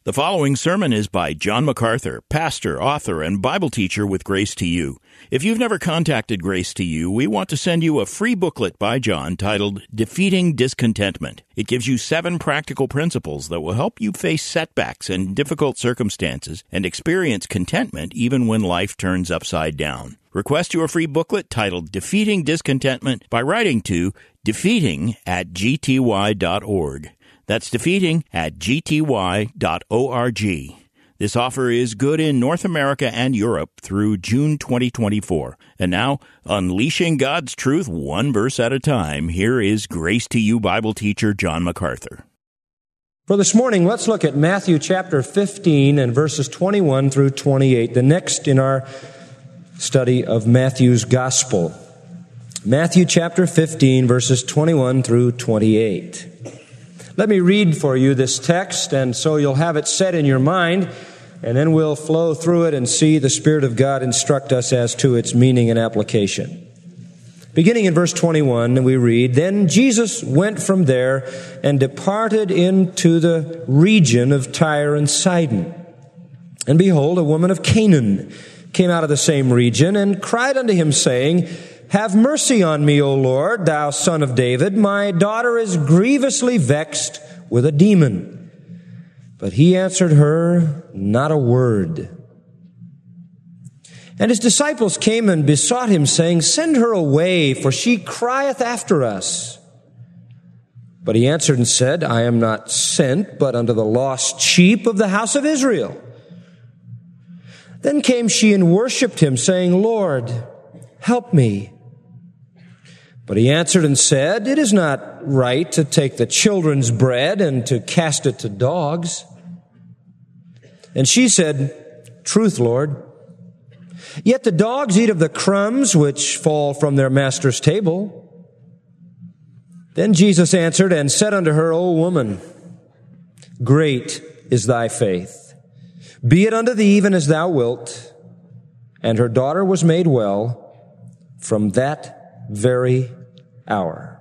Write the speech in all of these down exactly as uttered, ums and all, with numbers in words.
The following sermon is by John MacArthur, pastor, author, and Bible teacher with Grace to You. If you've never contacted Grace to You, we want to send you a free booklet by John titled Defeating Discontentment. It gives you seven practical principles that will help you face setbacks and difficult circumstances and experience contentment even when life turns upside down. Request your free booklet titled Defeating Discontentment by writing to defeating at g t y dot org. That's defeating at g t y dot org. This offer is good in North America and Europe through June twenty twenty-four. And now, unleashing God's truth one verse at a time, here is Grace to You Bible teacher John MacArthur. For this morning, let's look at Matthew chapter fifteen and verses twenty-one through twenty-eight, the next in our study of Matthew's Gospel. Matthew chapter fifteen, verses twenty-one through twenty-eight. Let me read for you this text, and so you'll have it set in your mind, and then we'll flow through it and see the Spirit of God instruct us as to its meaning and application. Beginning in verse twenty-one, we read, Then Jesus went from there and departed into the region of Tyre and Sidon. And behold, a woman of Canaan came out of the same region and cried unto him, saying, Have mercy on me, O Lord, thou Son of David. My daughter is grievously vexed with a demon. But he answered her not a word. And his disciples came and besought him, saying, Send her away, for she crieth after us. But he answered and said, I am not sent, but unto the lost sheep of the house of Israel. Then came she and worshipped him, saying, Lord, help me. But he answered and said, It is not right to take the children's bread and to cast it to dogs. And she said, Truth, Lord. Yet the dogs eat of the crumbs which fall from their master's table. Then Jesus answered and said unto her, O woman, great is thy faith. Be it unto thee even as thou wilt. And her daughter was made well from that very hour.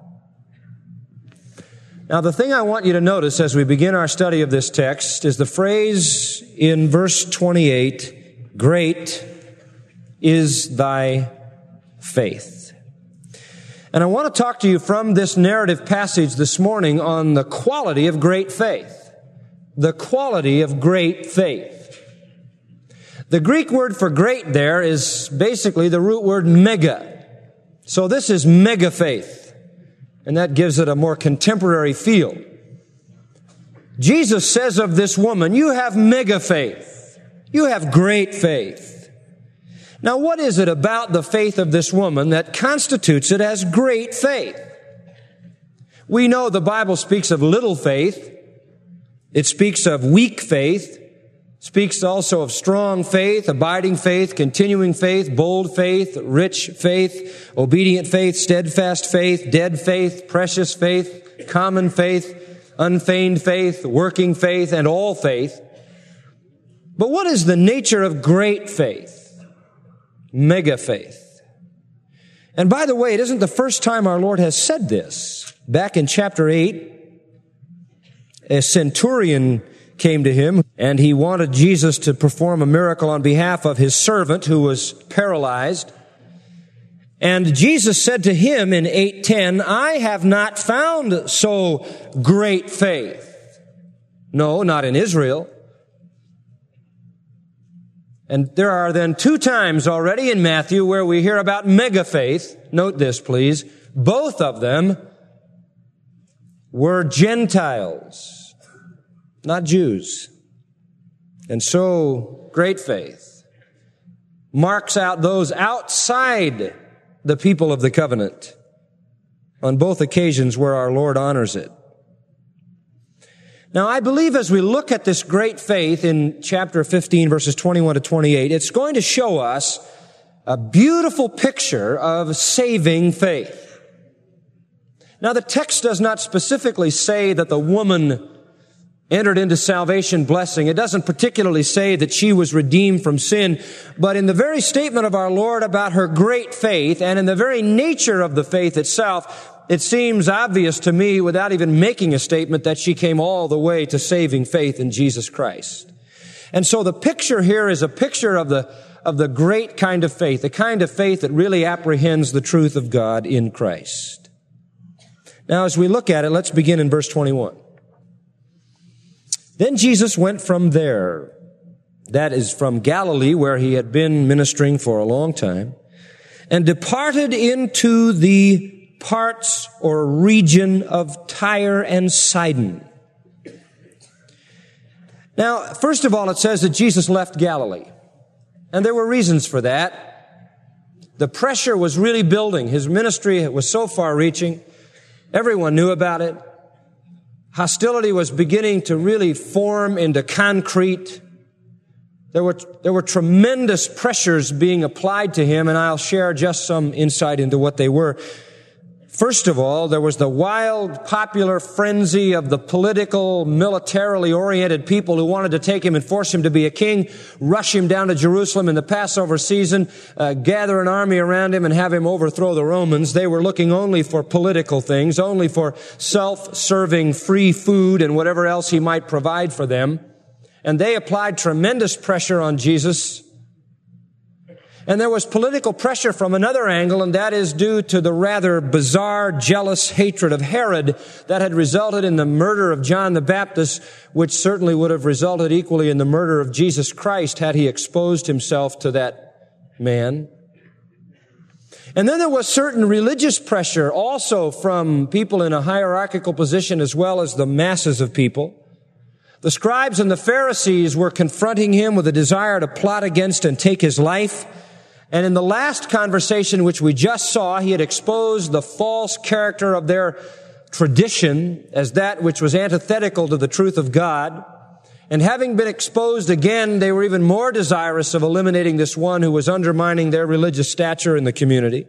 Now, the thing I want you to notice as we begin our study of this text is the phrase in verse twenty-eight, Great is thy faith. And I want to talk to you from this narrative passage this morning on the quality of great faith. The quality of great faith. The Greek word for great there is basically the root word mega. So this is mega faith, and that gives it a more contemporary feel. Jesus says of this woman, you have mega faith. You have great faith. Now, what is it about the faith of this woman that constitutes it as great faith? We know the Bible speaks of little faith. It speaks of weak faith. Speaks also of strong faith, abiding faith, continuing faith, bold faith, rich faith, obedient faith, steadfast faith, dead faith, precious faith, common faith, unfeigned faith, working faith, and all faith. But what is the nature of great faith? Mega faith. And by the way, it isn't the first time our Lord has said this. Back in chapter eight, a centurion came to him, and he wanted Jesus to perform a miracle on behalf of his servant who was paralyzed. And Jesus said to him in eight ten, I have not found so great faith. No, not in Israel. And there are then two times already in Matthew where we hear about mega faith. Note this, please. Both of them were Gentiles, not Jews. And so, great faith marks out those outside the people of the covenant on both occasions where our Lord honors it. Now, I believe as we look at this great faith in chapter fifteen, verses twenty-one to twenty-eight, it's going to show us a beautiful picture of saving faith. Now, the text does not specifically say that the woman entered into salvation blessing. It doesn't particularly say that she was redeemed from sin, but in the very statement of our Lord about her great faith and in the very nature of the faith itself, it seems obvious to me, without even making a statement, that she came all the way to saving faith in Jesus Christ. And so the picture here is a picture of the, of the great kind of faith, the kind of faith that really apprehends the truth of God in Christ. Now, as we look at it, let's begin in verse twenty-one. Then Jesus went from there, that is from Galilee, where he had been ministering for a long time, and departed into the parts or region of Tyre and Sidon. Now, first of all, it says that Jesus left Galilee. And there were reasons for that. The pressure was really building. His ministry was so far-reaching. Everyone knew about it. Hostility was beginning to really form into concrete. There were, there were tremendous pressures being applied to him, and I'll share just some insight into what they were. First of all, there was the wild, popular frenzy of the political, militarily oriented people who wanted to take him and force him to be a king, rush him down to Jerusalem in the Passover season, uh, gather an army around him and have him overthrow the Romans. They were looking only for political things, only for self-serving free food and whatever else he might provide for them. And they applied tremendous pressure on Jesus. And there was political pressure from another angle, and that is due to the rather bizarre, jealous hatred of Herod that had resulted in the murder of John the Baptist, which certainly would have resulted equally in the murder of Jesus Christ had he exposed himself to that man. And then there was certain religious pressure also from people in a hierarchical position as well as the masses of people. The scribes and the Pharisees were confronting him with a desire to plot against and take his life. And in the last conversation which we just saw, he had exposed the false character of their tradition as that which was antithetical to the truth of God. And having been exposed again, they were even more desirous of eliminating this one who was undermining their religious stature in the community.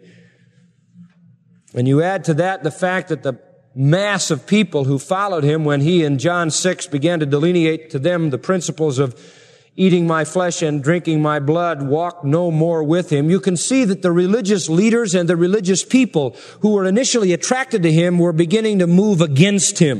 And you add to that the fact that the mass of people who followed him when he in John six began to delineate to them the principles of eating my flesh and drinking my blood, walk no more with him. You can see that the religious leaders and the religious people who were initially attracted to him were beginning to move against him.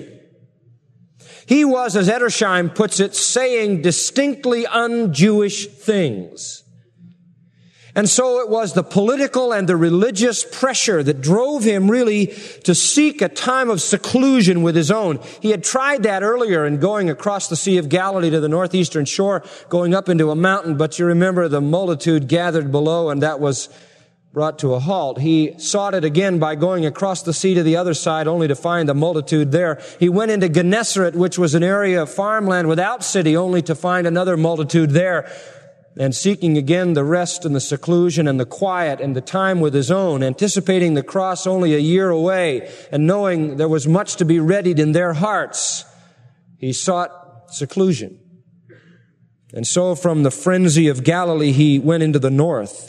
He was, as Edersheim puts it, saying distinctly un-Jewish things. And so it was the political and the religious pressure that drove him really to seek a time of seclusion with his own. He had tried that earlier in going across the Sea of Galilee to the northeastern shore, going up into a mountain, but you remember the multitude gathered below and that was brought to a halt. He sought it again by going across the sea to the other side only to find the multitude there. He went into Gennesaret, which was an area of farmland without city, only to find another multitude there. And seeking again the rest and the seclusion and the quiet and the time with his own, anticipating the cross only a year away and knowing there was much to be readied in their hearts, he sought seclusion. And so from the frenzy of Galilee, he went into the north.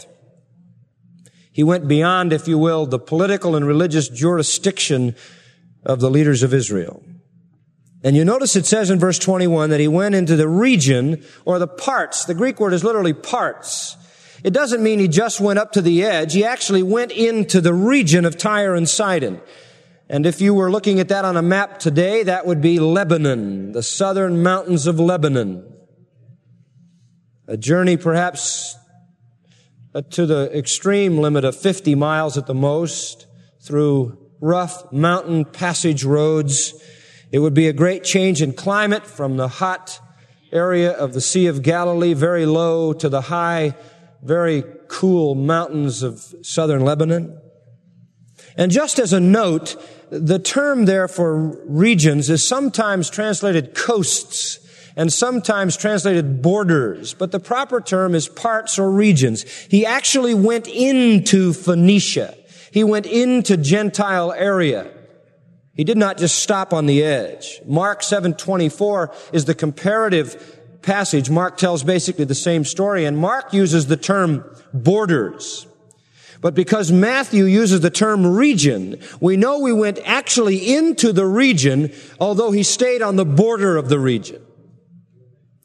He went beyond, if you will, the political and religious jurisdiction of the leaders of Israel. And you notice it says in verse twenty-one that he went into the region or the parts. The Greek word is literally parts. It doesn't mean he just went up to the edge. He actually went into the region of Tyre and Sidon. And if you were looking at that on a map today, that would be Lebanon, the southern mountains of Lebanon. A journey perhaps to the extreme limit of fifty miles at the most through rough mountain passage roads. It would be a great change in climate from the hot area of the Sea of Galilee, very low, to the high, very cool mountains of southern Lebanon. And just as a note, the term there for regions is sometimes translated coasts and sometimes translated borders, but the proper term is parts or regions. He actually went into Phoenicia. He went into Gentile area. He did not just stop on the edge. Mark seven twenty-four is the comparative passage. Mark tells basically the same story, and Mark uses the term borders. But because Matthew uses the term region, we know we went actually into the region, although he stayed on the border of the region.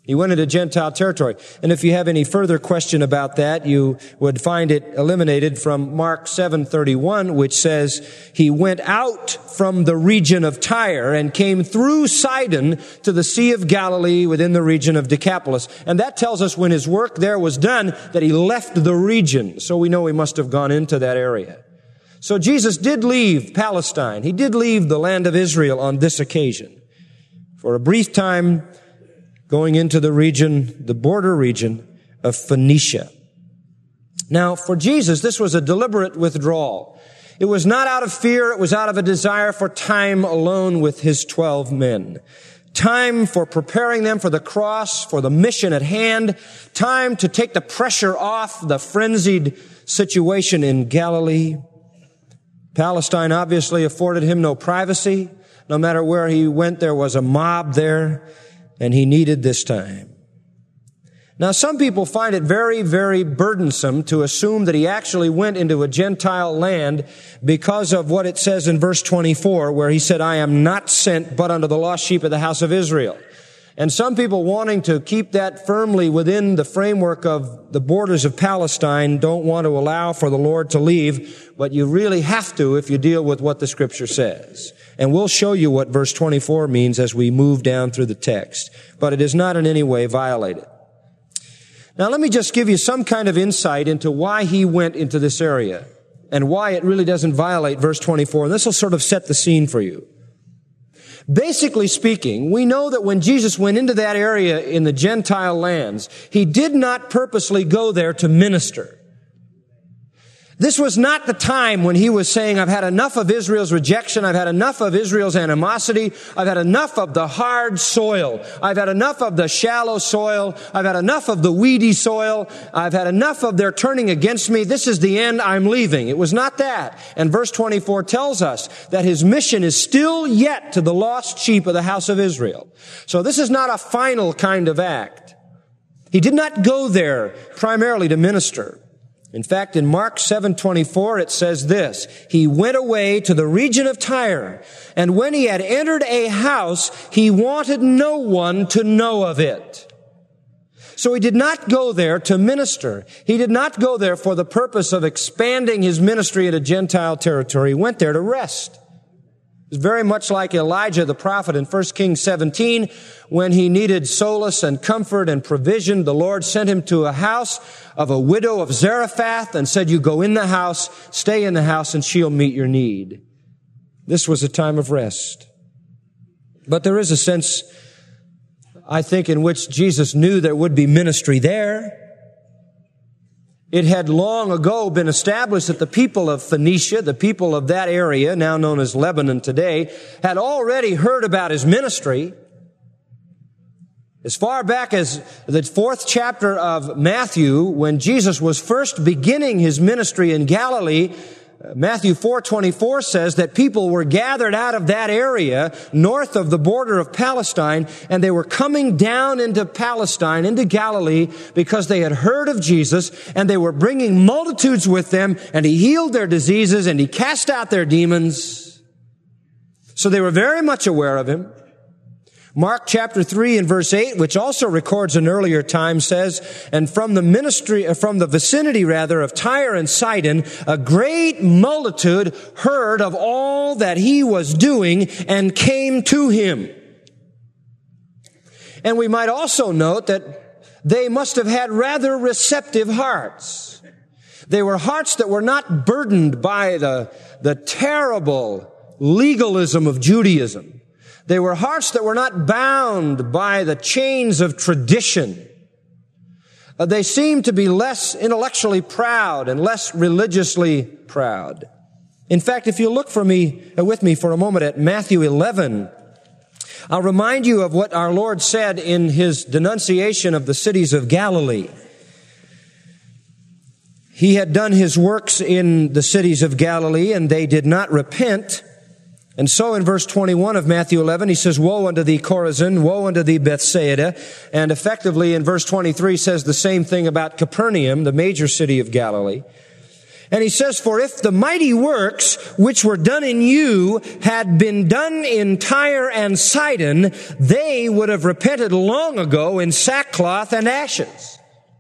He went into Gentile territory. And if you have any further question about that, you would find it eliminated from Mark seven thirty-one, which says, he went out from the region of Tyre and came through Sidon to the Sea of Galilee within the region of Decapolis. And that tells us when his work there was done that he left the region. So we know he must have gone into that area. So Jesus did leave Palestine. He did leave the land of Israel on this occasion. For a brief time, going into the region, the border region of Phoenicia. Now, for Jesus, this was a deliberate withdrawal. It was not out of fear, it was out of a desire for time alone with his twelve men. Time for preparing them for the cross, for the mission at hand. Time to take the pressure off the frenzied situation in Galilee. Palestine obviously afforded him no privacy. No matter where he went, there was a mob there. And he needed this time. Now, some people find it very, very burdensome to assume that he actually went into a Gentile land because of what it says in verse twenty-four, where he said, I am not sent but unto the lost sheep of the house of Israel. And some people wanting to keep that firmly within the framework of the borders of Palestine don't want to allow for the Lord to leave, but you really have to if you deal with what the Scripture says. And we'll show you what verse twenty-four means as we move down through the text. But it is not in any way violated. Now let me just give you some kind of insight into why he went into this area and why it really doesn't violate verse twenty-four. And this will sort of set the scene for you. Basically speaking, we know that when Jesus went into that area in the Gentile lands, he did not purposely go there to minister. This was not the time when he was saying, I've had enough of Israel's rejection. I've had enough of Israel's animosity. I've had enough of the hard soil. I've had enough of the shallow soil. I've had enough of the weedy soil. I've had enough of their turning against me. This is the end. I'm leaving. It was not that. And verse twenty-four tells us that his mission is still yet to the lost sheep of the house of Israel. So this is not a final kind of act. He did not go there primarily to minister. In fact, in Mark seven twenty-four, it says this, he went away to the region of Tyre, and when he had entered a house, he wanted no one to know of it. So he did not go there to minister. He did not go there for the purpose of expanding his ministry into Gentile territory. He went there to rest. It's very much like Elijah the prophet in First Kings seventeen, when he needed solace and comfort and provision. The Lord sent him to a house of a widow of Zarephath and said, you go in the house, stay in the house, and she'll meet your need. This was a time of rest. But there is a sense, I think, in which Jesus knew there would be ministry there. It had long ago been established that the people of Phoenicia, the people of that area, now known as Lebanon today, had already heard about his ministry. As far back as the fourth chapter of Matthew, when Jesus was first beginning his ministry in Galilee, Matthew four twenty-four says that people were gathered out of that area north of the border of Palestine, and they were coming down into Palestine, into Galilee, because they had heard of Jesus, and they were bringing multitudes with them, and he healed their diseases, and he cast out their demons. So they were very much aware of him. Mark chapter three and verse eight, which also records an earlier time, says, and from the ministry, from the vicinity rather of Tyre and Sidon, a great multitude heard of all that he was doing and came to him. And we might also note that they must have had rather receptive hearts. They were hearts that were not burdened by the, the terrible legalism of Judaism. They were hearts that were not bound by the chains of tradition. Uh, they seemed to be less intellectually proud and less religiously proud. In fact, if you look for me, uh, with me for a moment at Matthew eleven, I'll remind you of what our Lord said in his denunciation of the cities of Galilee. He had done his works in the cities of Galilee, and they did not repent. And so in verse twenty-one of Matthew eleven, he says, woe unto thee, Chorazin, woe unto thee, Bethsaida. And effectively in verse twenty-three says the same thing about Capernaum, the major city of Galilee. And he says, for if the mighty works which were done in you had been done in Tyre and Sidon, they would have repented long ago in sackcloth and ashes.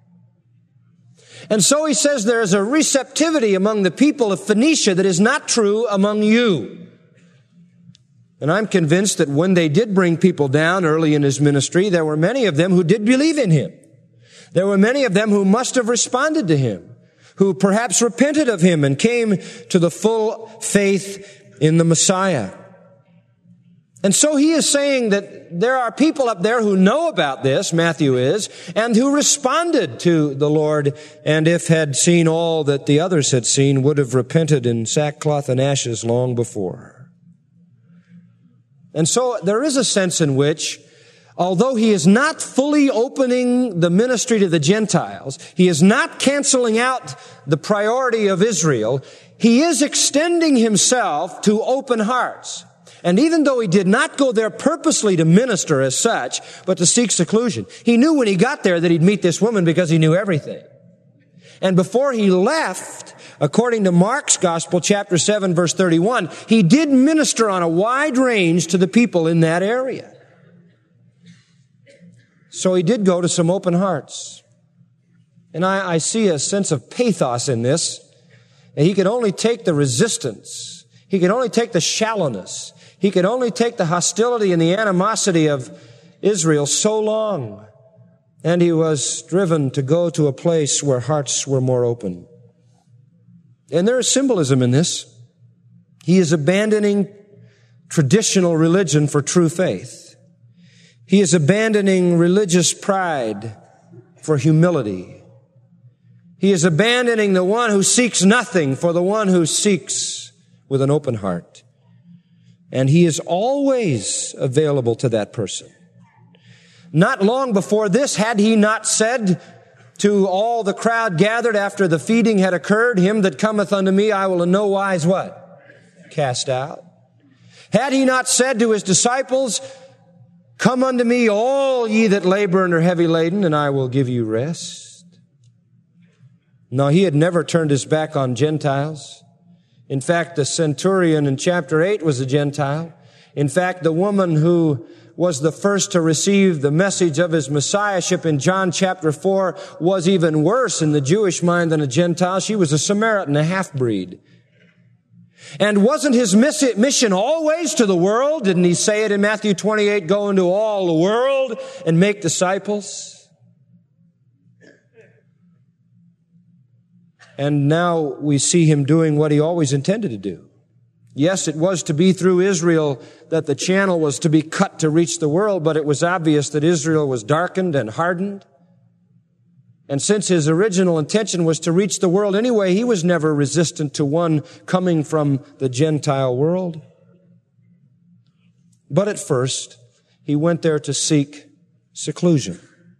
And so he says there is a receptivity among the people of Phoenicia that is not true among you. And I'm convinced that when they did bring people down early in his ministry, there were many of them who did believe in him. There were many of them who must have responded to him, who perhaps repented of him and came to the full faith in the Messiah. And so he is saying that there are people up there who know about this, Matthew is, and who responded to the Lord, and if had seen all that the others had seen, would have repented in sackcloth and ashes long before. And so there is a sense in which, although he is not fully opening the ministry to the Gentiles, he is not canceling out the priority of Israel, he is extending himself to open hearts. And even though he did not go there purposely to minister as such, but to seek seclusion, he knew when he got there that he'd meet this woman because he knew everything. And before he left, according to Mark's Gospel, chapter seven, verse thirty-one, he did minister on a wide range to the people in that area. So he did go to some open hearts. And I, I see a sense of pathos in this. And he could only take the resistance. He could only take the shallowness. He could only take the hostility and the animosity of Israel so long. And he was driven to go to a place where hearts were more open. And there is symbolism in this. He is abandoning traditional religion for true faith. He is abandoning religious pride for humility. He is abandoning the one who seeks nothing for the one who seeks with an open heart. And he is always available to that person. Not long before this, had he not said to all the crowd gathered after the feeding had occurred, him that cometh unto me I will in no wise what? Cast out. Had he not said to his disciples, come unto me all ye that labor and are heavy laden, and I will give you rest? No, he had never turned his back on Gentiles. In fact, the centurion in chapter eight was a Gentile. In fact, the woman who was the first to receive the message of his messiahship in John chapter four was even worse in the Jewish mind than a Gentile. She was a Samaritan, a half-breed. And wasn't his mission always to the world? Didn't he say it in Matthew twenty-eight, go into all the world and make disciples? And now we see him doing what he always intended to do. Yes, it was to be through Israel that the channel was to be cut to reach the world, but it was obvious that Israel was darkened and hardened. And since his original intention was to reach the world anyway, he was never resistant to one coming from the Gentile world. But at first, he went there to seek seclusion.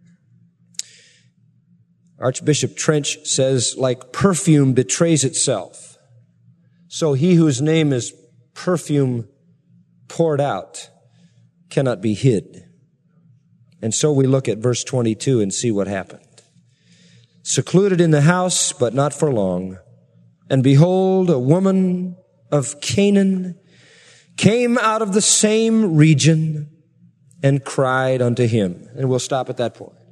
Archbishop Trench says, like perfume betrays itself, so he whose name is perfume poured out cannot be hid. And so we look at verse twenty-two and see what happened. Secluded in the house, but not for long. And behold, a woman of Canaan came out of the same region and cried unto him. And we'll stop at that point.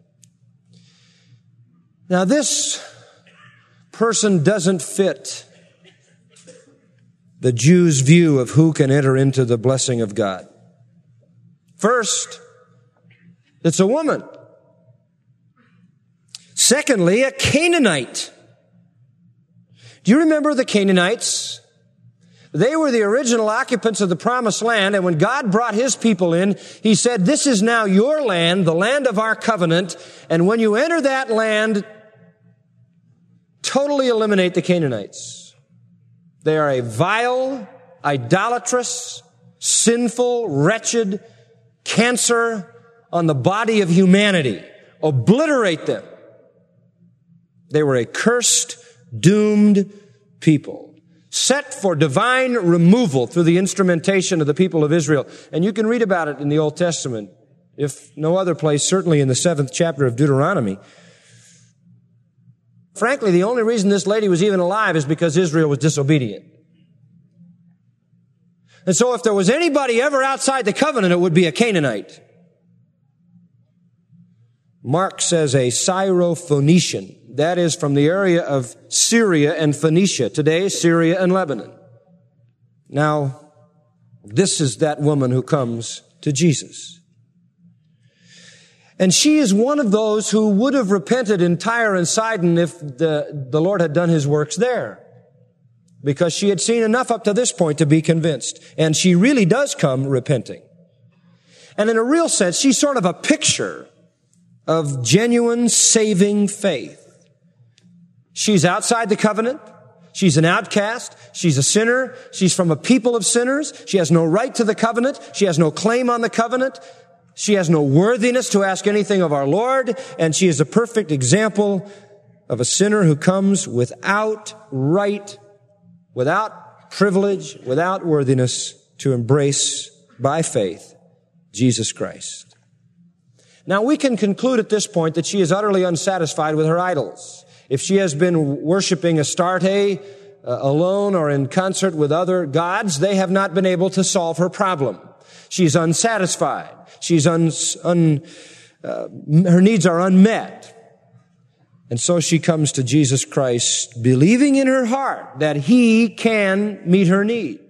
Now this person doesn't fit the Jews' view of who can enter into the blessing of God. First, it's a woman. Secondly, a Canaanite. Do you remember the Canaanites? They were the original occupants of the promised land, and when God brought his people in, he said, this is now your land, the land of our covenant, and when you enter that land, totally eliminate the Canaanites. They are a vile, idolatrous, sinful, wretched cancer on the body of humanity. Obliterate them. They were a cursed, doomed people, set for divine removal through the instrumentation of the people of Israel. And you can read about it in the Old Testament, if no other place, certainly in the seventh chapter of Deuteronomy. Frankly, the only reason this lady was even alive is because Israel was disobedient. And so if there was anybody ever outside the covenant, it would be a Canaanite. Mark says a Syrophoenician. That is from the area of Syria and Phoenicia. Today, Syria and Lebanon. Now, this is that woman who comes to Jesus. And she is one of those who would have repented in Tyre and Sidon if the, the Lord had done His works there. Because she had seen enough up to this point to be convinced. And she really does come repenting. And in a real sense, she's sort of a picture of genuine saving faith. She's outside the covenant. She's an outcast. She's a sinner. She's from a people of sinners. She has no right to the covenant. She has no claim on the covenant. She has no worthiness to ask anything of our Lord. And she is a perfect example of a sinner who comes without right, without privilege, without worthiness to embrace by faith Jesus Christ. Now we can conclude at this point that she is utterly unsatisfied with her idols. If she has been worshiping Astarte uh, alone or in concert with other gods, they have not been able to solve her problem. She's unsatisfied. She's un, un uh, her needs are unmet. And so she comes to Jesus Christ, believing in her heart that He can meet her need.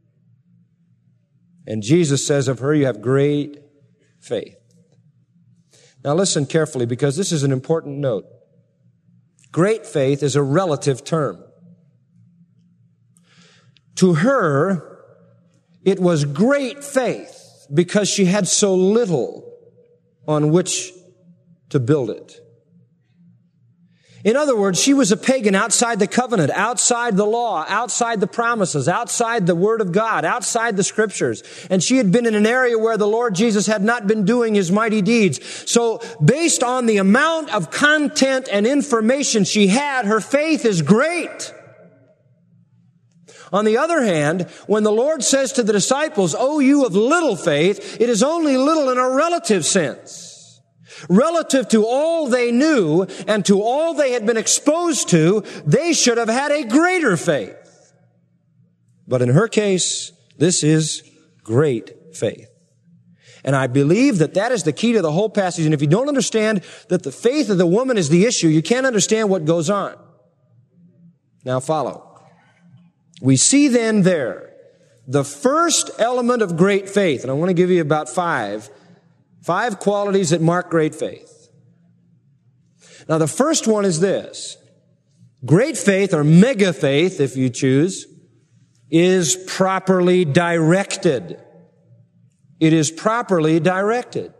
And Jesus says of her, you have great faith. Now listen carefully, because this is an important note. Great faith is a relative term. To her, it was great faith because she had so little on which to build it. In other words, she was a pagan outside the covenant, outside the law, outside the promises, outside the Word of God, outside the Scriptures. And she had been in an area where the Lord Jesus had not been doing His mighty deeds. So based on the amount of content and information she had, her faith is great. On the other hand, when the Lord says to the disciples, "O you of little faith," it is only little in a relative sense. Relative to all they knew and to all they had been exposed to, they should have had a greater faith. But in her case, this is great faith. And I believe that that is the key to the whole passage. And if you don't understand that the faith of the woman is the issue, you can't understand what goes on. Now follow. We see then there the first element of great faith. And I want to give you about five Five qualities that mark great faith. Now, the first one is this. Great faith, or mega faith, if you choose, is properly directed. It is properly directed.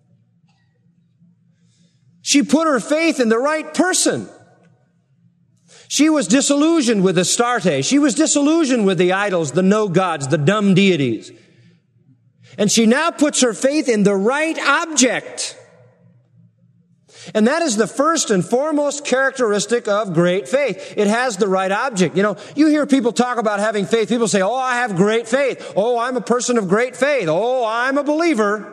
She put her faith in the right person. She was disillusioned with Astarte. She was disillusioned with the idols, the no gods, the dumb deities. And she now puts her faith in the right object. And that is the first and foremost characteristic of great faith. It has the right object. You know, you hear people talk about having faith. People say, "Oh, I have great faith. Oh, I'm a person of great faith. Oh, I'm a believer."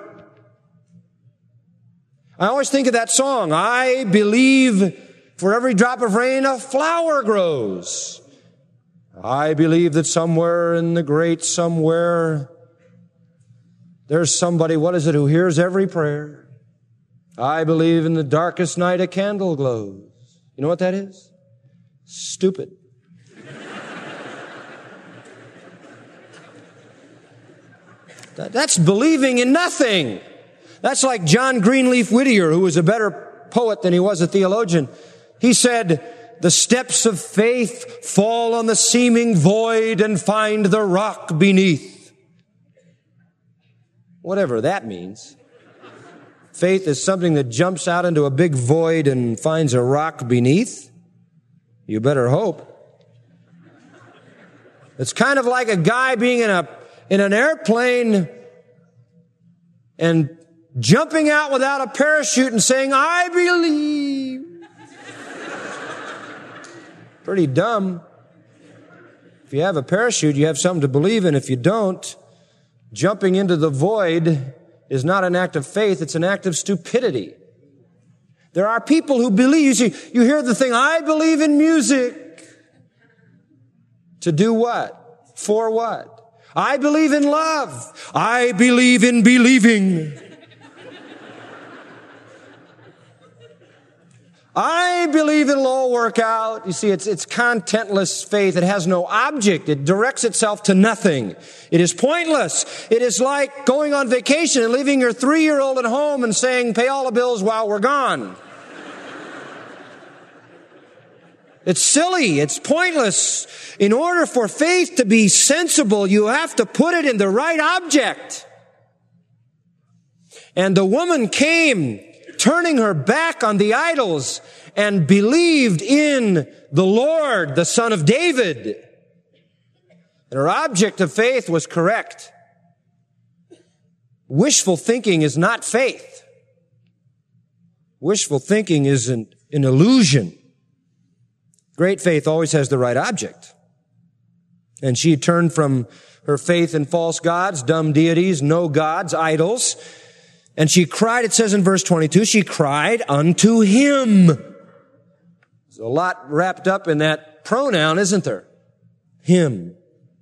I always think of that song, "I believe for every drop of rain a flower grows. I believe that somewhere in the great somewhere there's somebody, what is it, who hears every prayer. I believe in the darkest night a candle glows." You know what that is? Stupid. that, that's believing in nothing. That's like John Greenleaf Whittier, who was a better poet than he was a theologian. He said, "The steps of faith fall on the seeming void and find the rock beneath." Whatever that means. Faith is something that jumps out into a big void and finds a rock beneath. You better hope. It's kind of like a guy being in a in an airplane and jumping out without a parachute and saying, "I believe." Pretty dumb. If you have a parachute, you have something to believe in. If you don't, jumping into the void is not an act of faith, it's an act of stupidity. There are people who believe, you see, you hear the thing, I believe in music. To do what? For what? I believe in love. I believe in believing. I believe it'll all work out. You see, it's, it's contentless faith. It has no object. It directs itself to nothing. It is pointless. It is like going on vacation and leaving your three-year-old at home and saying, pay all the bills while we're gone. It's silly. It's pointless. In order for faith to be sensible, you have to put it in the right object. And the woman came, turning her back on the idols, and believed in the Lord, the Son of David. And her object of faith was correct. Wishful thinking is not faith. Wishful thinking is an, an illusion. Great faith always has the right object. And she turned from her faith in false gods, dumb deities, no gods, idols. And she cried, it says in verse twenty-two, she cried unto him. There's a lot wrapped up in that pronoun, isn't there? Him.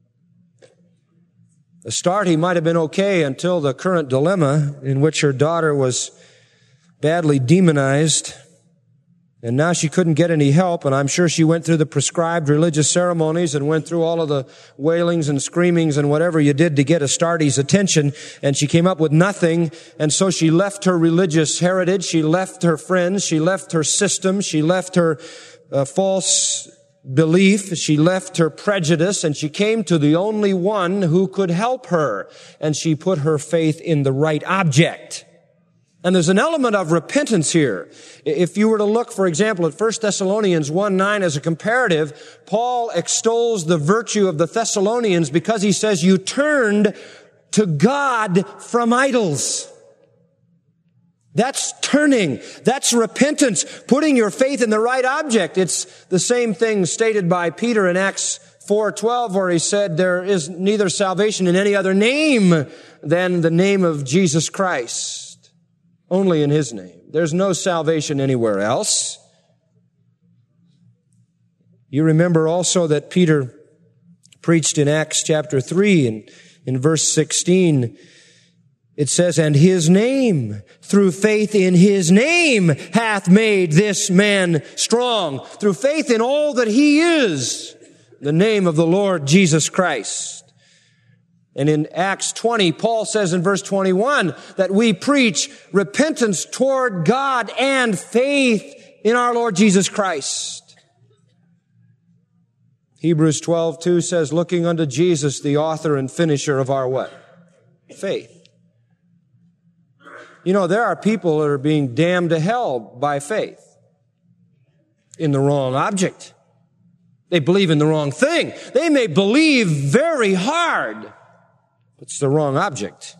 The start, he might have been okay until the current dilemma in which her daughter was badly demonized. And now she couldn't get any help, and I'm sure she went through the prescribed religious ceremonies and went through all of the wailings and screamings and whatever you did to get Astarte's attention, and she came up with nothing, and so she left her religious heritage, she left her friends, she left her system, she left her uh, false belief, she left her prejudice, and she came to the only one who could help her, and she put her faith in the right object. And there's an element of repentance here. If you were to look, for example, at First Thessalonians one nine as a comparative, Paul extols the virtue of the Thessalonians because he says, you turned to God from idols. That's turning. That's repentance, putting your faith in the right object. It's the same thing stated by Peter in Acts four twelve, where he said, there is neither salvation in any other name than the name of Jesus Christ. Only in His name. There's no salvation anywhere else. You remember also that Peter preached in Acts chapter three and in verse sixteen, it says, and His name, through faith in His name, hath made this man strong. Through faith in all that He is, the name of the Lord Jesus Christ. And in Acts twenty, Paul says in verse twenty-one that we preach repentance toward God and faith in our Lord Jesus Christ. Hebrews twelve two says, looking unto Jesus, the author and finisher of our what? Faith. You know, there are people that are being damned to hell by faith in the wrong object. They believe in the wrong thing. They may believe very hard. It's the wrong object.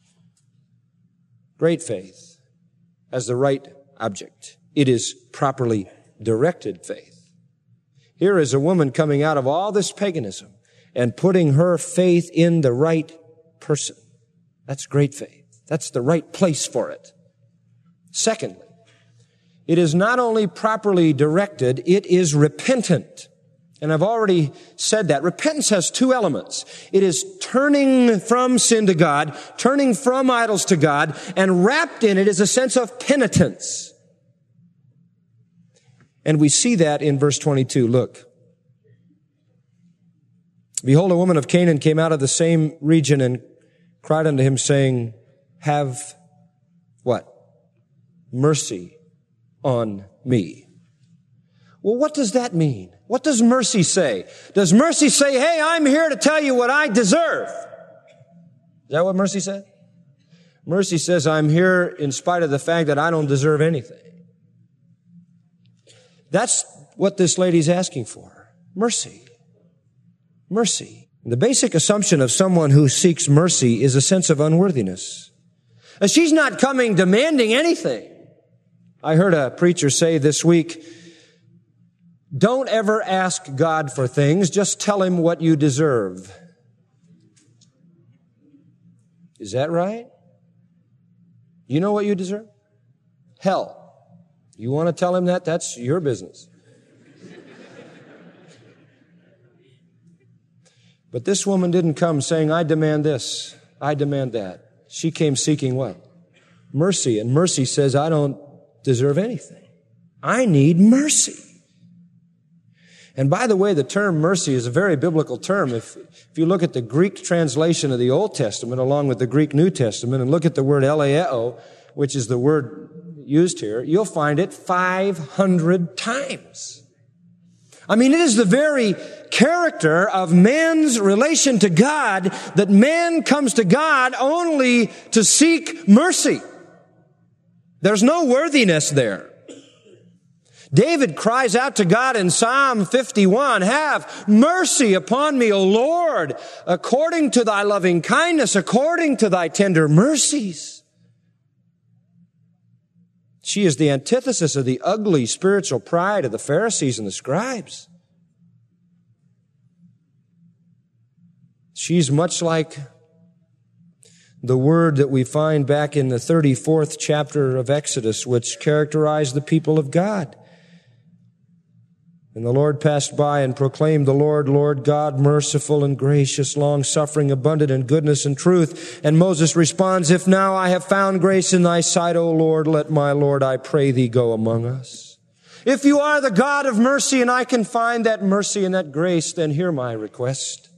Great faith has the right object. It is properly directed faith. Here is a woman coming out of all this paganism and putting her faith in the right person. That's great faith. That's the right place for it. Secondly, it is not only properly directed, it is repentant. And I've already said that. Repentance has two elements. It is turning from sin to God, turning from idols to God, and wrapped in it is a sense of penitence. And we see that in verse twenty-two. Look. Behold, a woman of Canaan came out of the same region and cried unto him, saying, have what? Mercy on me. Well, what does that mean? What does mercy say? Does mercy say, hey, I'm here to tell you what I deserve? Is that what mercy said? Mercy says, I'm here in spite of the fact that I don't deserve anything. That's what this lady's asking for. Mercy. Mercy. The basic assumption of someone who seeks mercy is a sense of unworthiness. And she's not coming demanding anything. I heard a preacher say this week, don't ever ask God for things, just tell Him what you deserve. Is that right? You know what you deserve? Hell. You want to tell him that? That's your business. But this woman didn't come saying, I demand this, I demand that. She came seeking what? Mercy. And mercy says, I don't deserve anything. I need mercy. And by the way, the term mercy is a very biblical term. If, if you look at the Greek translation of the Old Testament along with the Greek New Testament and look at the word eleeo, which is the word used here, you'll find it five hundred times. I mean, it is the very character of man's relation to God that man comes to God only to seek mercy. There's no worthiness there. David cries out to God in Psalm fifty-one, have mercy upon me, O Lord, according to thy loving kindness, according to thy tender mercies. She is the antithesis of the ugly spiritual pride of the Pharisees and the scribes. She's much like the word that we find back in the thirty-fourth chapter of Exodus, which characterized the people of God. And the Lord passed by and proclaimed, the Lord, Lord God, merciful and gracious, long-suffering, abundant in goodness and truth. And Moses responds, if now I have found grace in thy sight, O Lord, let my Lord, I pray thee, go among us. If you are the God of mercy and I can find that mercy and that grace, then hear my request.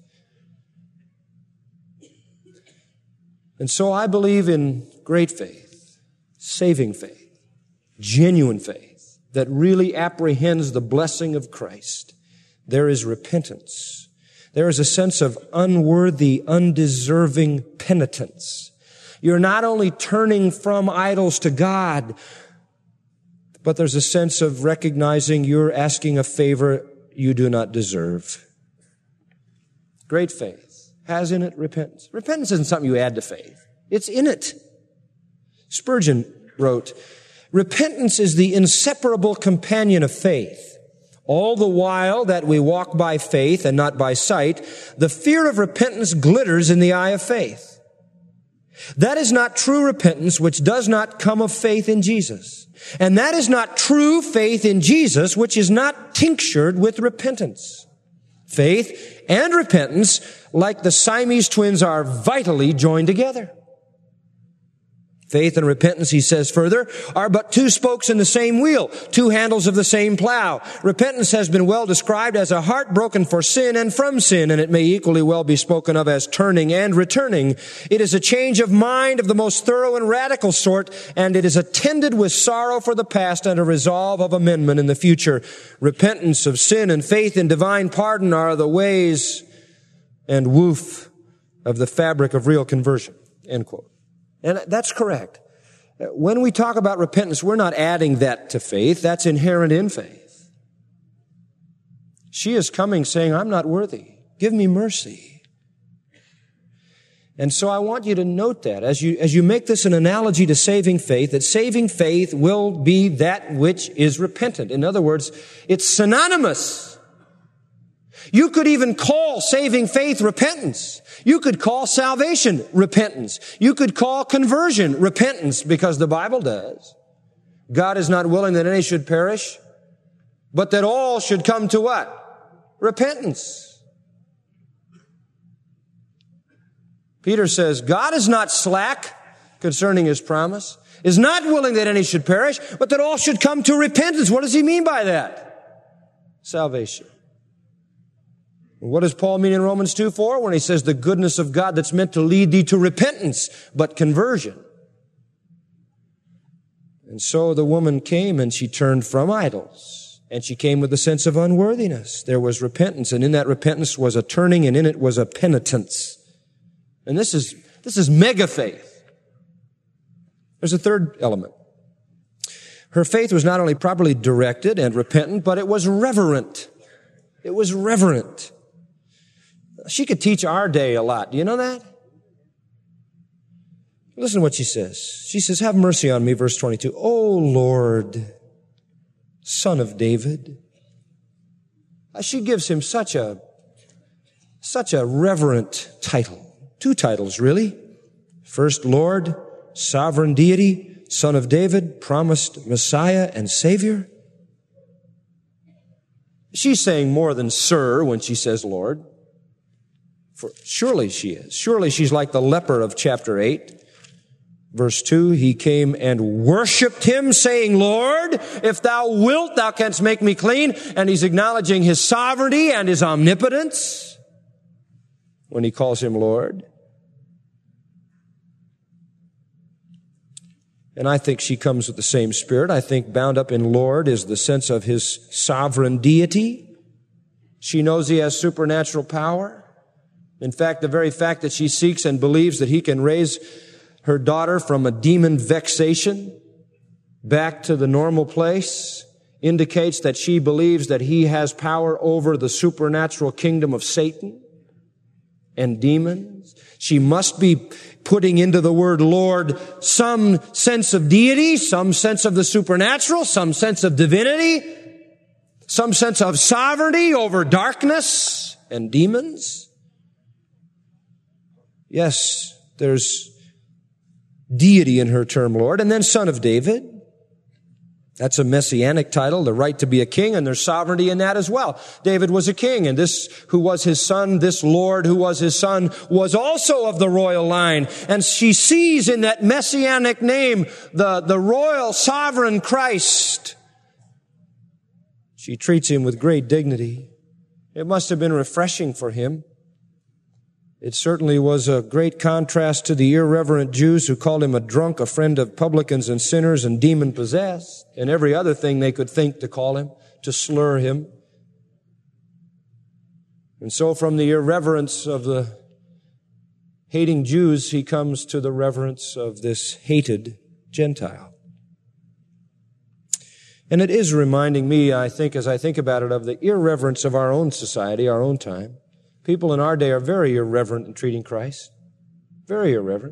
And so I believe in great faith, saving faith, genuine faith that really apprehends the blessing of Christ. There is repentance. There is a sense of unworthy, undeserving penitence. You're not only turning from idols to God, but there's a sense of recognizing you're asking a favor you do not deserve. Great faith has in it repentance. Repentance isn't something you add to faith. It's in it. Spurgeon wrote, repentance is the inseparable companion of faith. All the while that we walk by faith and not by sight, the fear of repentance glitters in the eye of faith. That is not true repentance which does not come of faith in Jesus. And that is not true faith in Jesus which is not tinctured with repentance. Faith and repentance, like the Siamese twins, are vitally joined together. Faith and repentance, he says further, are but two spokes in the same wheel, two handles of the same plow. Repentance has been well described as a heart broken for sin and from sin, and it may equally well be spoken of as turning and returning. It is a change of mind of the most thorough and radical sort, and it is attended with sorrow for the past and a resolve of amendment in the future. Repentance of sin and faith in divine pardon are the ways and woof of the fabric of real conversion. End quote. And that's correct. When we talk about repentance, we're not adding that to faith. That's inherent in faith. She is coming saying, I'm not worthy. Give me mercy. And so I want you to note that as you, as you make this an analogy to saving faith, that saving faith will be that which is repentant. In other words, it's synonymous. You could even call saving faith repentance. You could call salvation repentance. You could call conversion repentance, because the Bible does. God is not willing that any should perish, but that all should come to what? Repentance. Peter says, God is not slack concerning his promise, is not willing that any should perish, but that all should come to repentance. What does he mean by that? Salvation. What does Paul mean in Romans two four when he says the goodness of God that's meant to lead thee to repentance, but conversion? And so the woman came and she turned from idols, and she came with a sense of unworthiness. There was repentance, and in that repentance was a turning, and in it was a penitence. And this is, this is mega faith. There's a third element. Her faith was not only properly directed and repentant, but it was reverent. It was reverent. She could teach our day a lot. Do you know that? Listen to what she says. She says, have mercy on me, verse twenty-two. O Lord, Son of David. She gives him such a, such a reverent title. Two titles, really. First, Lord, sovereign deity. Son of David, promised Messiah and Savior. She's saying more than sir when she says Lord. For surely she is. Surely she's like the leper of chapter eight. Verse two, he came and worshiped him, saying, Lord, if thou wilt, thou canst make me clean. And he's acknowledging his sovereignty and his omnipotence when he calls him Lord. And I think she comes with the same spirit. I think bound up in Lord is the sense of his sovereign deity. She knows he has supernatural power. In fact, the very fact that she seeks and believes that he can raise her daughter from a demon vexation back to the normal place indicates that she believes that he has power over the supernatural kingdom of Satan and demons. She must be putting into the word Lord some sense of deity, some sense of the supernatural, some sense of divinity, some sense of sovereignty over darkness and demons. Yes, there's deity in her term Lord. And then Son of David. That's a messianic title, the right to be a king, and there's sovereignty in that as well. David was a king, and this who was his son, this Lord who was his son, was also of the royal line. And she sees in that messianic name the, the royal sovereign Christ. She treats him with great dignity. It must have been refreshing for him. It certainly was a great contrast to the irreverent Jews who called him a drunk, a friend of publicans and sinners and demon-possessed, and every other thing they could think to call him, to slur him. And so from the irreverence of the hating Jews, he comes to the reverence of this hated Gentile. And it is reminding me, I think, as I think about it, of the irreverence of our own society, our own time. People in our day are very irreverent in treating Christ. Very irreverent.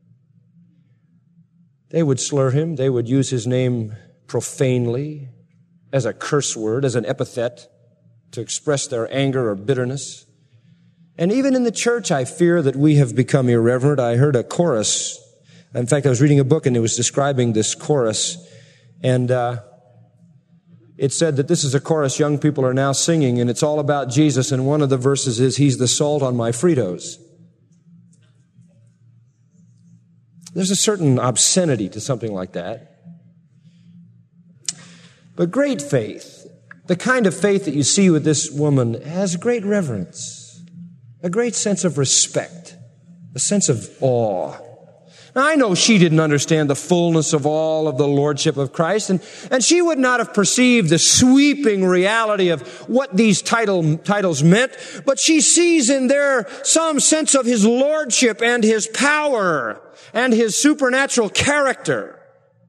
They would slur him. They would use his name profanely, as a curse word, as an epithet, to express their anger or bitterness. And even in the church, I fear that we have become irreverent. I heard a chorus. In fact, I was reading a book and it was describing this chorus. And uh it said that this is a chorus young people are now singing, and it's all about Jesus, and one of the verses is, He's the salt on my Fritos. There's a certain obscenity to something like that. But great faith, the kind of faith that you see with this woman, has great reverence, a great sense of respect, a sense of awe. Now, I know she didn't understand the fullness of all of the lordship of Christ, and, and she would not have perceived the sweeping reality of what these title, titles meant, but she sees in there some sense of his lordship and his power and his supernatural character.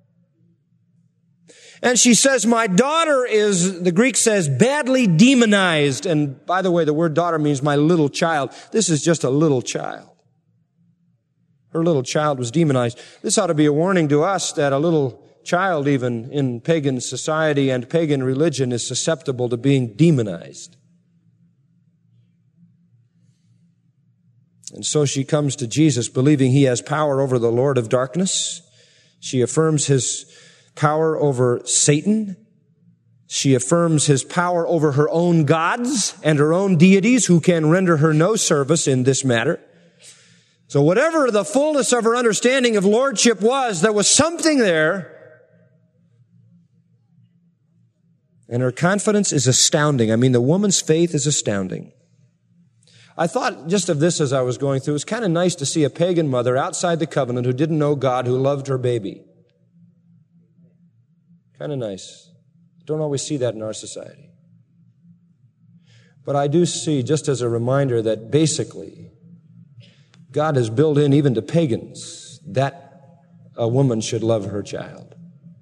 And she says, my daughter is, the Greek says, badly demonized. And by the way, the word daughter means my little child. This is just a little child. Her little child was demonized. This ought to be a warning to us that a little child, even in pagan society and pagan religion, is susceptible to being demonized. And so she comes to Jesus believing he has power over the Lord of darkness. She affirms his power over Satan. She affirms his power over her own gods and her own deities who can render her no service in this matter. So whatever the fullness of her understanding of lordship was, there was something there. And her confidence is astounding. I mean, the woman's faith is astounding. I thought just of this as I was going through. It's kind of nice to see a pagan mother outside the covenant who didn't know God, who loved her baby. Kind of nice. Don't always see that in our society. But I do see, just as a reminder, that basically God has built in, even to pagans, that a woman should love her child.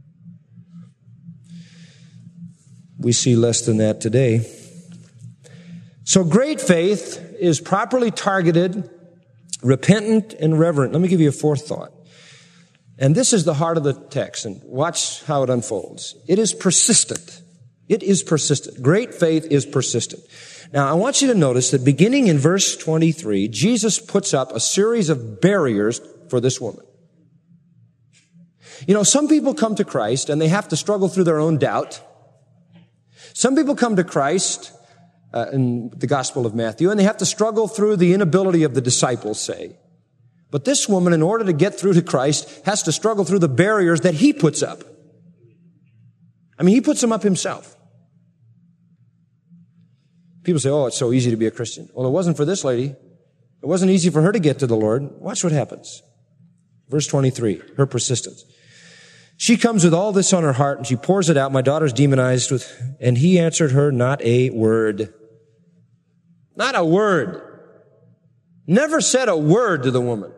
We see less than that today. So great faith is properly targeted, repentant, and reverent. Let me give you a fourth thought. And this is the heart of the text, and watch how it unfolds. It is persistent. It is persistent. Great faith is persistent. Now, I want you to notice that beginning in verse twenty-three, Jesus puts up a series of barriers for this woman. You know, some people come to Christ and they have to struggle through their own doubt. Some people come to Christ uh, in the Gospel of Matthew and they have to struggle through the inability of the disciples, say. But this woman, in order to get through to Christ, has to struggle through the barriers that he puts up. I mean, he puts them up himself. People say, oh, it's so easy to be a Christian. Well, it wasn't for this lady. It wasn't easy for her to get to the Lord. Watch what happens. Verse twenty-three, her persistence. She comes with all this on her heart and she pours it out. My daughter's demonized with, and he answered her not a word. Not a word. Never said a word to the woman.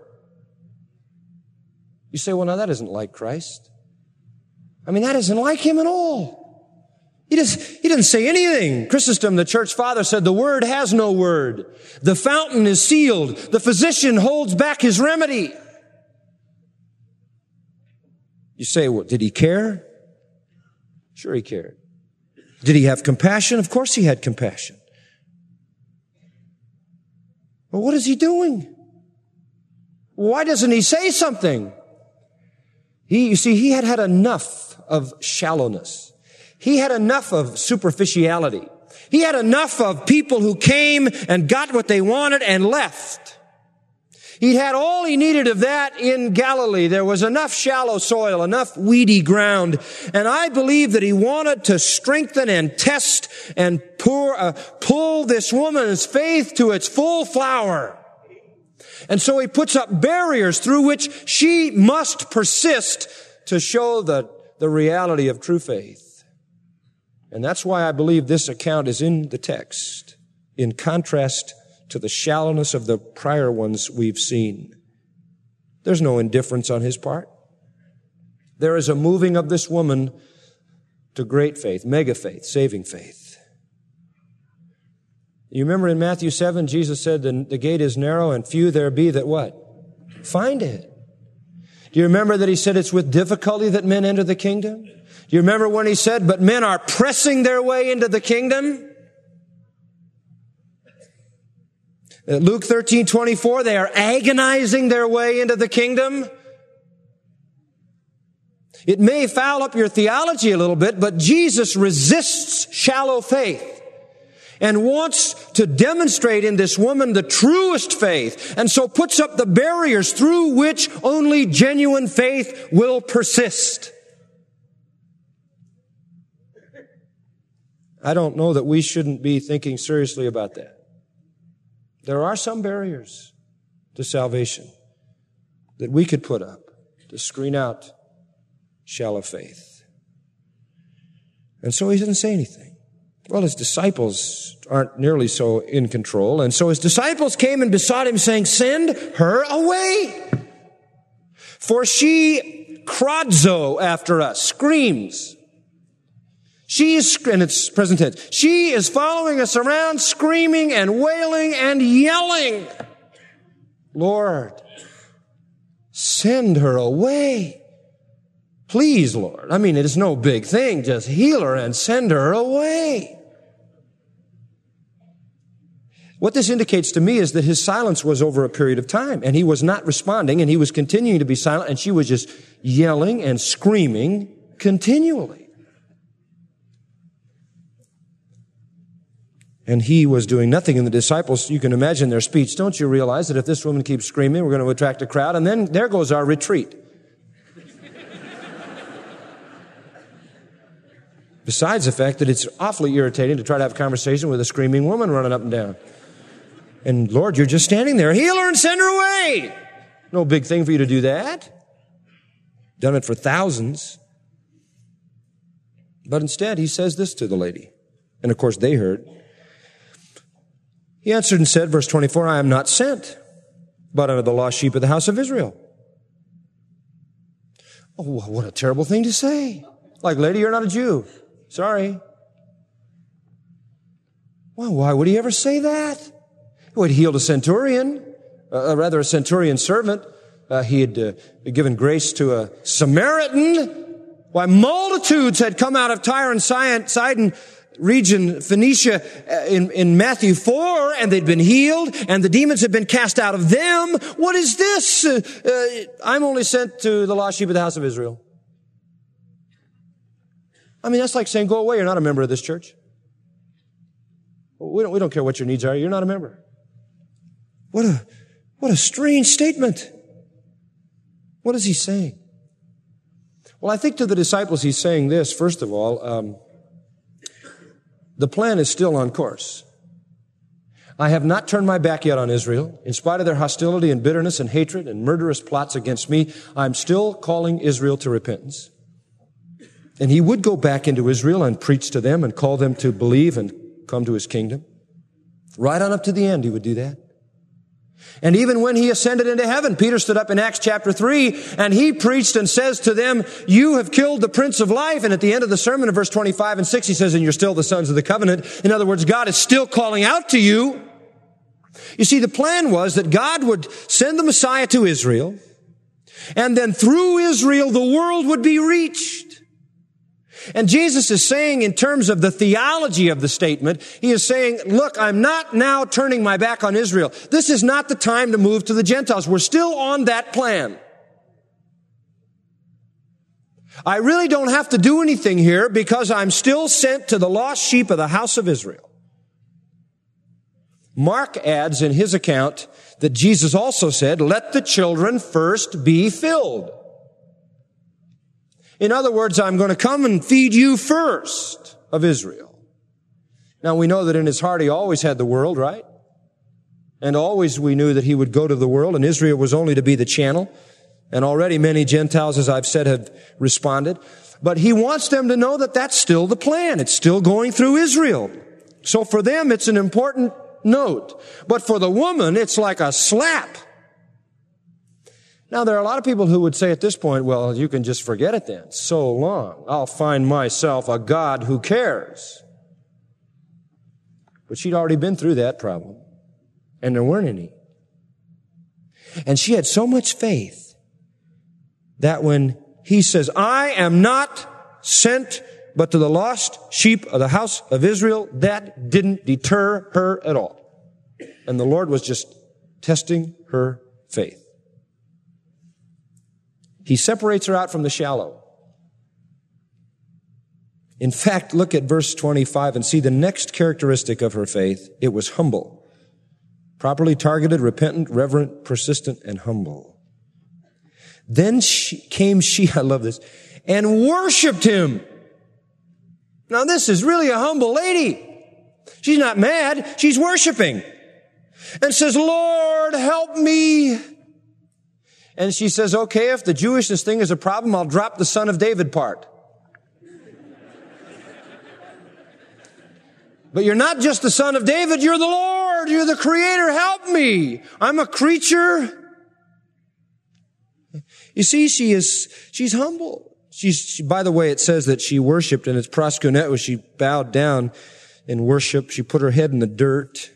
You say, well, now that isn't like Christ. I mean, that isn't like him at all. He just, he didn't say anything. Chrysostom, the church father, said the word has no word. The fountain is sealed. The physician holds back his remedy. You say, well, did he care? Sure he cared. Did he have compassion? Of course he had compassion. But what is he doing? Why doesn't he say something? He, you see, he had had enough of shallowness. He had enough of superficiality. He had enough of people who came and got what they wanted and left. He had all he needed of that in Galilee. There was enough shallow soil, enough weedy ground. And I believe that he wanted to strengthen and test and pour, uh, pull this woman's faith to its full flower. And so he puts up barriers through which she must persist to show the, the reality of true faith. And that's why I believe this account is in the text, in contrast to the shallowness of the prior ones we've seen. There's no indifference on his part. There is a moving of this woman to great faith, mega faith, saving faith. You remember in Matthew seven, Jesus said, the, the gate is narrow and few there be that what? Find it. Do you remember that he said it's with difficulty that men enter the kingdom? Do you remember when he said, but men are pressing their way into the kingdom? Luke thirteen twenty-four, they are agonizing their way into the kingdom. It may foul up your theology a little bit, but Jesus resists shallow faith and wants to demonstrate in this woman the truest faith, and so puts up the barriers through which only genuine faith will persist. I don't know that we shouldn't be thinking seriously about that. There are some barriers to salvation that we could put up to screen out shallow faith. And so he doesn't say anything. Well, his disciples aren't nearly so in control, and so his disciples came and besought him, saying, send her away. For she kradzo after us, screams. She's, and it's present tense, she is following us around, screaming and wailing and yelling. Lord, send her away. Please, Lord. I mean, it is no big thing. Just heal her and send her away. What this indicates to me is that his silence was over a period of time, and he was not responding, and he was continuing to be silent, and she was just yelling and screaming continually. And he was doing nothing, and the disciples, you can imagine their speech. Don't you realize that if this woman keeps screaming, we're going to attract a crowd, and then there goes our retreat. Besides the fact that it's awfully irritating to try to have a conversation with a screaming woman running up and down. And Lord, you're just standing there. Heal her and send her away. No big thing for you to do that. Done it for thousands. But instead, he says this to the lady. And of course, they heard. He answered and said, verse twenty-four, I am not sent, but unto the lost sheep of the house of Israel. Oh, what a terrible thing to say. Like, lady, you're not a Jew. Sorry. Well, why would he ever say that? Well, he healed a centurion, uh, rather a centurion servant. Uh, he had uh, given grace to a Samaritan. Why, multitudes had come out of Tyre and Sidon region, Phoenicia, uh, in, in Matthew four, and they'd been healed, and the demons had been cast out of them. What is this? Uh, uh, I'm only sent to the lost sheep of the house of Israel. I mean, that's like saying, go away, you're not a member of this church. We don't, we don't care what your needs are, you're not a member. What a, what a strange statement. What is he saying? Well, I think to the disciples he's saying this, first of all, um, the plan is still on course. I have not turned my back yet on Israel. In spite of their hostility and bitterness and hatred and murderous plots against me, I'm still calling Israel to repentance. And he would go back into Israel and preach to them and call them to believe and come to his kingdom. Right on up to the end, he would do that. And even when he ascended into heaven, Peter stood up in Acts chapter three, and he preached and says to them, you have killed the Prince of Life. And at the end of the sermon in verse twenty-five and six, he says, and you're still the sons of the covenant. In other words, God is still calling out to you. You see, the plan was that God would send the Messiah to Israel, and then through Israel, the world would be reached. And Jesus is saying, in terms of the theology of the statement, he is saying, look, I'm not now turning my back on Israel. This is not the time to move to the Gentiles. We're still on that plan. I really don't have to do anything here because I'm still sent to the lost sheep of the house of Israel. Mark adds in his account that Jesus also said, let the children first be filled. In other words, I'm going to come and feed you first of Israel. Now, we know that in his heart he always had the world, right? And always we knew that he would go to the world, and Israel was only to be the channel. And already many Gentiles, as I've said, have responded. But he wants them to know that that's still the plan. It's still going through Israel. So for them, it's an important note. But for the woman, it's like a slap. Now, there are a lot of people who would say at this point, well, you can just forget it then. So long. I'll find myself a God who cares. But she'd already been through that problem. And there weren't any. And she had so much faith that when he says, I am not sent but to the lost sheep of the house of Israel, that didn't deter her at all. And the Lord was just testing her faith. He separates her out from the shallow. In fact, look at verse twenty-five and see the next characteristic of her faith. It was humble. Properly targeted, repentant, reverent, persistent, and humble. Then she, came she, I love this, and worshiped him. Now this is really a humble lady. She's not mad, she's worshiping. And says, Lord, help me. And she says, okay, if the Jewishness thing is a problem, I'll drop the son of David part. But you're not just the son of David, you're the Lord, you're the Creator, help me. I'm a creature. You see, she is, she's humble. She's, she, by the way, it says that she worshiped, and it's proskuneo, she bowed down in worship. She put her head in the dirt.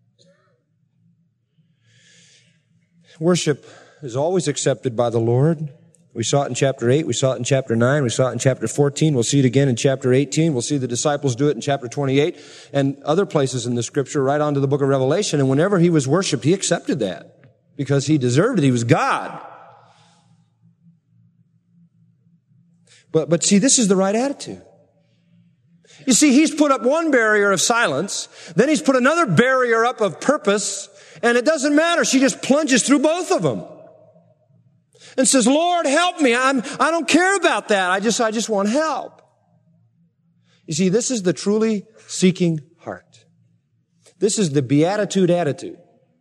Worship is always accepted by the Lord. We saw it in chapter eight. We saw it in chapter nine. We saw it in chapter fourteen. We'll see it again in chapter eighteen. We'll see the disciples do it in chapter twenty-eight and other places in the scripture right on to the book of Revelation. And whenever he was worshiped, he accepted that because he deserved it. He was God. But, but see, this is the right attitude. You see, he's put up one barrier of silence. Then he's put another barrier up of purpose. And it doesn't matter. She just plunges through both of them. And says, Lord, help me. I'm, I don't care about that. I just, I just want help. You see, this is the truly seeking heart. This is the beatitude attitude,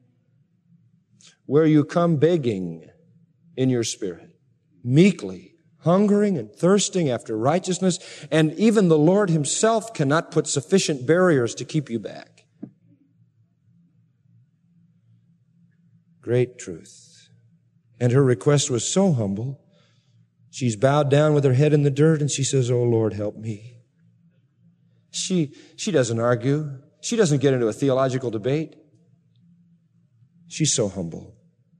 where you come begging in your spirit, meekly, hungering and thirsting after righteousness, and even the Lord himself cannot put sufficient barriers to keep you back. Great truth. And her request was so humble. She's bowed down with her head in the dirt and she says, oh Lord, help me. She, she doesn't argue. She doesn't get into a theological debate. She's so humble.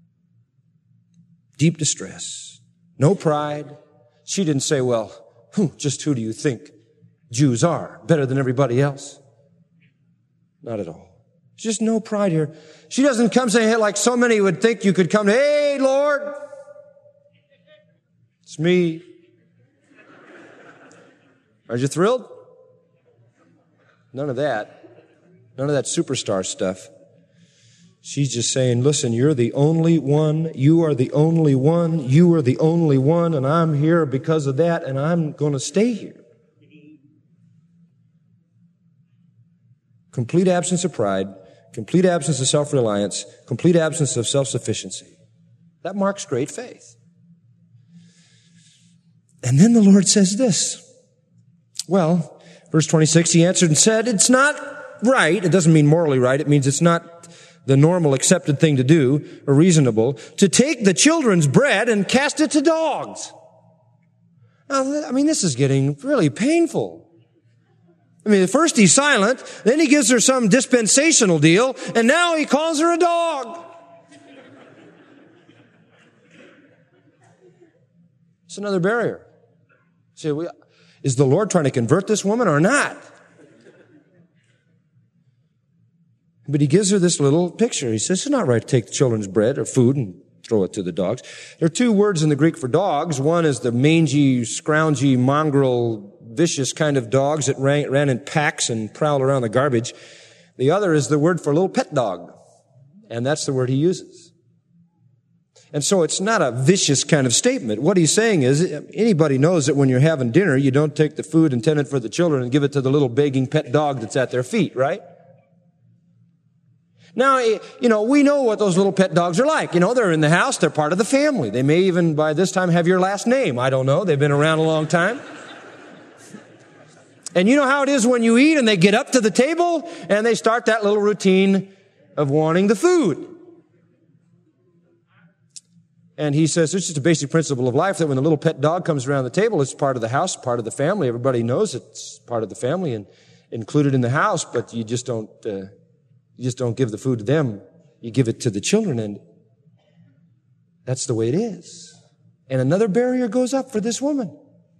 Deep distress. No pride. She didn't say, well, just who do you think Jews are? Better than everybody else? Not at all. Just no pride here. She doesn't come saying, hey, like so many would think you could come to, hey, Lord, it's me. Are you thrilled? None of that. None of that superstar stuff. She's just saying, listen, you're the only one. You are the only one. You are the only one, and I'm here because of that, and I'm going to stay here. Complete absence of pride, complete absence of self-reliance, complete absence of self-sufficiency. That marks great faith. And then the Lord says this. Well, verse twenty-six, he answered and said, it's not right. It doesn't mean morally right. It means it's not the normal accepted thing to do or reasonable to take the children's bread and cast it to dogs. Now, I mean, this is getting really painful. I mean, at first he's silent, then he gives her some dispensational deal, and now he calls her a dog. It's another barrier. See, we, is the Lord trying to convert this woman or not? But he gives her this little picture. He says, it's not right to take the children's bread or food and throw it to the dogs. There are two words in the Greek for dogs. One is the mangy, scroungy, mongrel, vicious kind of dogs that ran, ran in packs and prowled around the garbage. The other is the word for a little pet dog. And that's the word he uses. And so it's not a vicious kind of statement. What he's saying is, anybody knows that when you're having dinner, you don't take the food intended for the children and give it to the little begging pet dog that's at their feet, right? Now, you know, we know what those little pet dogs are like. You know, they're in the house, they're part of the family. They may even, by this time, have your last name. I don't know. They've been around a long time. And you know how it is when you eat and they get up to the table and they start that little routine of wanting the food. And he says it's just a basic principle of life that when the little pet dog comes around the table, it's part of the house, part of the family. Everybody knows it's part of the family and included in the house, but you just don't, uh, you just don't give the food to them. You give it to the children, and that's the way it is. And another barrier goes up for this woman.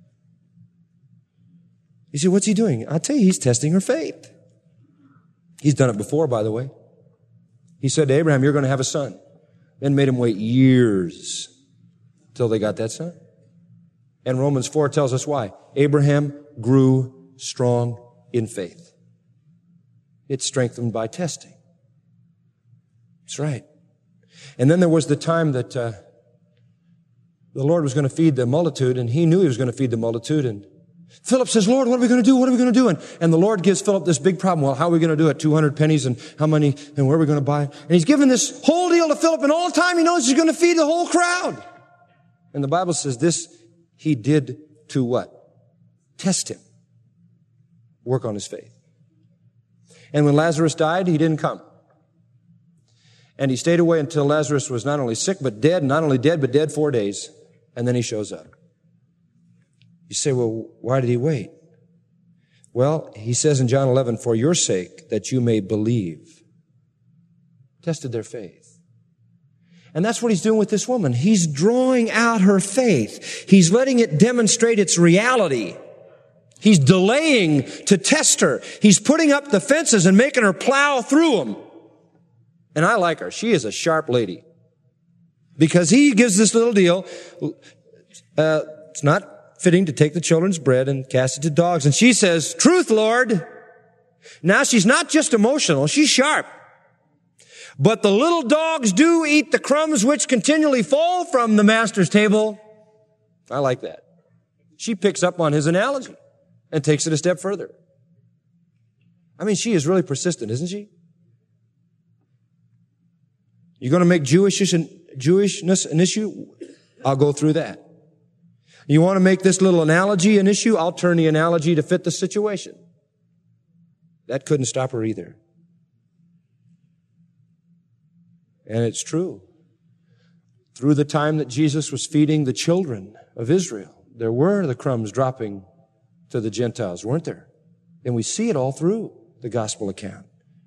You say, what's he doing? I'll tell you, he's testing her faith. He's done it before, by the way. He said to Abraham, you're going to have a son. Then made him wait years till they got that son. And Romans four tells us why. Abraham grew strong in faith. It's strengthened by testing. That's right. And then there was the time that uh, the Lord was going to feed the multitude, and he knew he was going to feed the multitude, and Philip says, Lord, what are we going to do? What are we going to do? And, and the Lord gives Philip this big problem. Well, how are we going to do it? two hundred pennies and how many and where are we going to buy? And he's given this whole deal to Philip, and all the time he knows he's going to feed the whole crowd. And the Bible says this, he did to what? Test him. Work on his faith. And when Lazarus died, he didn't come. And he stayed away until Lazarus was not only sick, but dead, not only dead, but dead four days. And then he shows up. You say, well, why did he wait? Well, he says in John eleven, for your sake, that you may believe. Tested their faith. And that's what he's doing with this woman. He's drawing out her faith. He's letting it demonstrate its reality. He's delaying to test her. He's putting up the fences and making her plow through them. And I like her. She is a sharp lady. Because he gives this little deal. Uh, it's not fitting to take the children's bread and cast it to dogs. And she says, truth, Lord. Now she's not just emotional, she's sharp. But the little dogs do eat the crumbs which continually fall from the master's table. I like that. She picks up on his analogy and takes it a step further. I mean, she is really persistent, isn't she? You're going to make Jewishness an issue? I'll go through that. You want to make this little analogy an issue? I'll turn the analogy to fit the situation. That couldn't stop her either. And it's true. Through the time that Jesus was feeding the children of Israel, there were the crumbs dropping to the Gentiles, weren't there? And we see it all through the gospel account.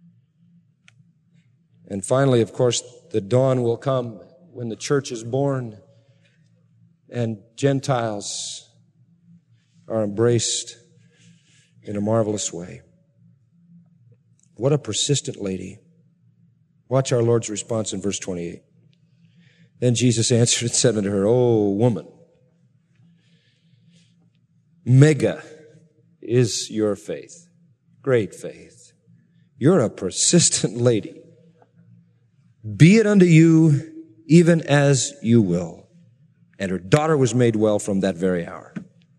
And finally, of course, the dawn will come when the church is born and Gentiles are embraced in a marvelous way. What a persistent lady. Watch our Lord's response in verse twenty-eight. Then Jesus answered and said unto her, O woman, mega is your faith. Great faith. You're a persistent lady. Be it unto you even as you will. And her daughter was made well from that very hour.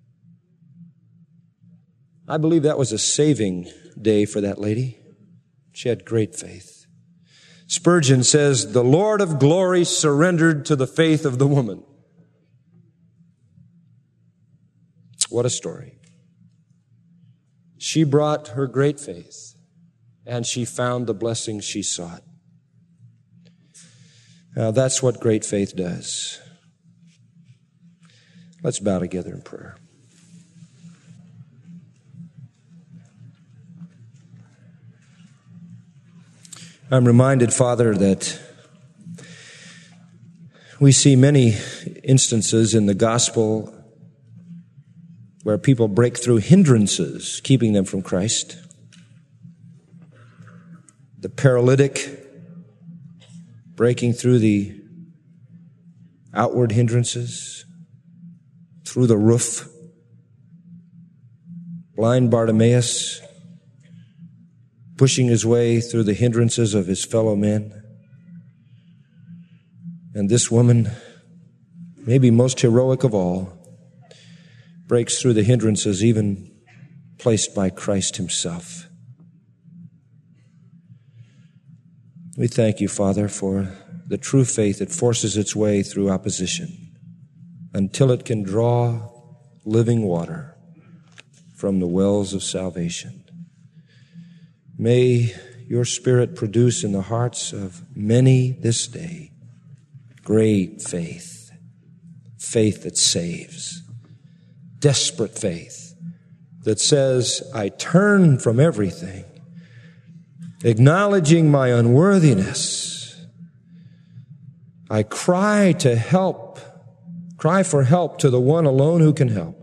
I believe that was a saving day for that lady. She had great faith. Spurgeon says, the Lord of glory surrendered to the faith of the woman. What a story. She brought her great faith, and she found the blessing she sought. Now, that's what great faith does. Let's bow together in prayer. I'm reminded, Father, that we see many instances in the gospel where people break through hindrances, keeping them from Christ. The paralytic breaking through the outward hindrances, through the roof. Blind Bartimaeus pushing his way through the hindrances of his fellow men. And this woman, maybe most heroic of all, breaks through the hindrances even placed by Christ himself. We thank you, Father, for the true faith that forces its way through opposition until it can draw living water from the wells of salvation. May your Spirit produce in the hearts of many this day great faith, faith that saves, desperate faith that says, I turn from everything, acknowledging my unworthiness. I cry to help, cry for help to the one alone who can help.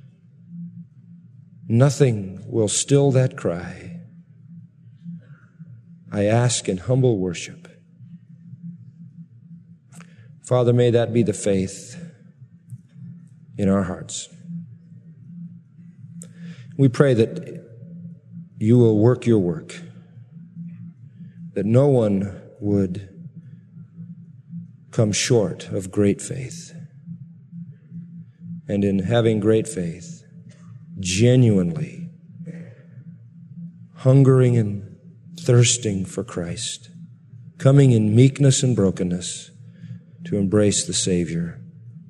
Nothing will still that cry. I ask in humble worship. Father, may that be the faith in our hearts. We pray that you will work your work, that no one would come short of great faith. And in having great faith, genuinely hungering and thirsting for Christ, coming in meekness and brokenness to embrace the Savior.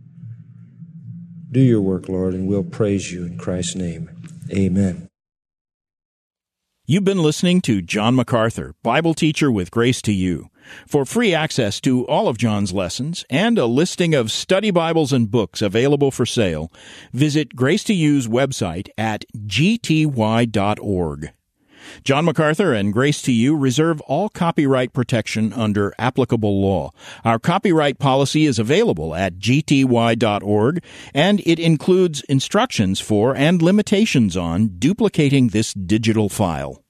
Do your work, Lord, and we'll praise you in Christ's name. Amen. You've been listening to John MacArthur, Bible teacher with Grace to You. For free access to all of John's lessons and a listing of study Bibles and books available for sale, visit Grace to You's website at g t y dot org. John MacArthur and Grace to You reserve all copyright protection under applicable law. Our copyright policy is available at g t y dot org, and it includes instructions for and limitations on duplicating this digital file.